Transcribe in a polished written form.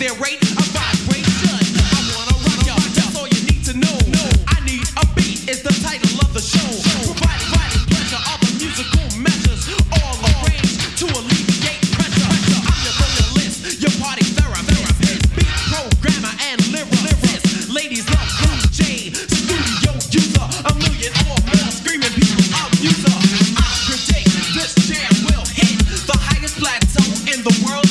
their rate of vibration. I wanna rock ya, that's all you need to know. I need a beat is the title of the show. Providing pleasure of the musical measures, all arranged to alleviate pressure. I'm your vocalist, your party therapist, beat programmer and lyricist. Ladies love Blue Jay, studio user, a million or more screaming people abuser. I predict this jam will hit the highest plateau in the world.